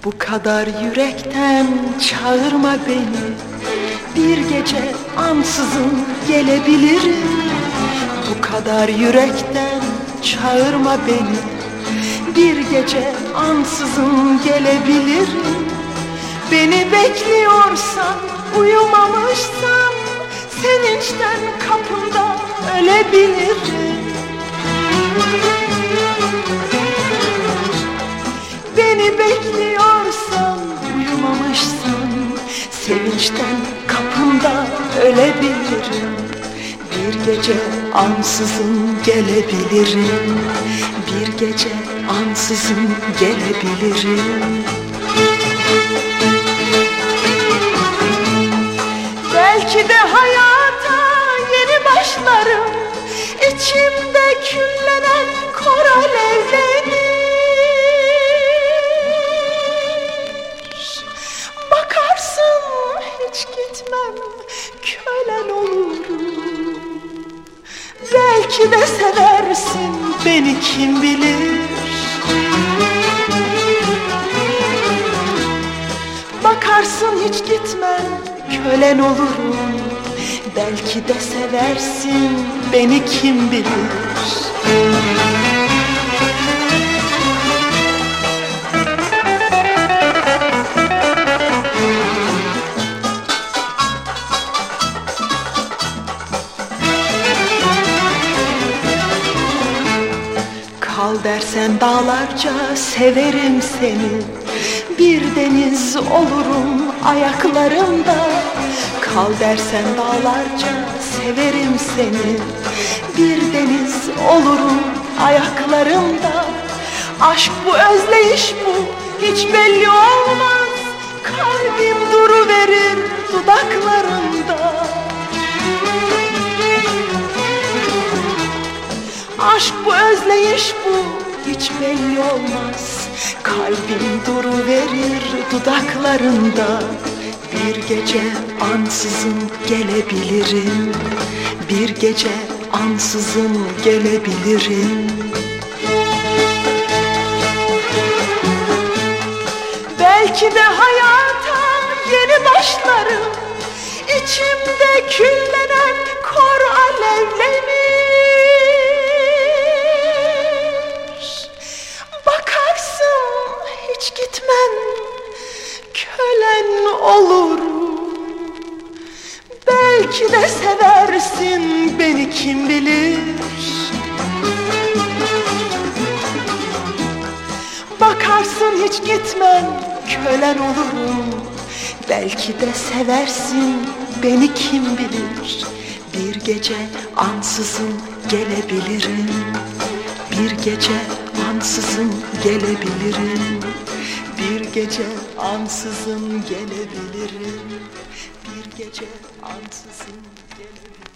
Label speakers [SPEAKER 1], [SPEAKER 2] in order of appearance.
[SPEAKER 1] Bu kadar yürekten çağırma beni, bir gece ansızın gelebilirim. Bu kadar yürekten çağırma beni, bir gece ansızın gelebilirim. Beni bekliyorsan, uyumamışsan, sevinçten kapında ölebilirim. Beni bekliyorsan, uyumamışsan, sevinçten kapında ölebilirim. Bir gece ansızın gelebilirim. Bir gece ansızın gelebilirim. Belki de hayata yeni başlarım, İçimde küllenen kor alevlenir. Bakarsın hiç gitmem, kölen olurum. Belki de seversin beni, kim bilir. Bakarsın hiç gitmem, kölen olurum. Belki de seversin beni, kim bilir. Kal dersen dağlarca severim seni, bir deniz olurum ayaklarında. Kal dersen dağlarca severim seni, bir deniz olurum ayaklarında. Aşk bu, özleyiş bu, hiç belli olmaz. Kalbim duruverir dudaklarında. Aşk bu, özleyiş bu, hiç belli olmaz. Kalbim duruverir dudaklarında. Bir gece ansızın gelebilirim. Bir gece ansızın gelebilirim. Belki de hayata yeni başlarım, İçimde küllenen kor alevlenir. Bakarsın hiç gitmem, kölen olurum. Belki de seversin beni, kim bilir. Bakarsın hiç gitmem, kölen olurum. Belki de seversin beni, kim bilir. Bir gece ansızın gelebilirim. Bir gece ansızın gelebilirim. Bir gece ansızın gelebilirim. Bir gece ansızın gelebilirim.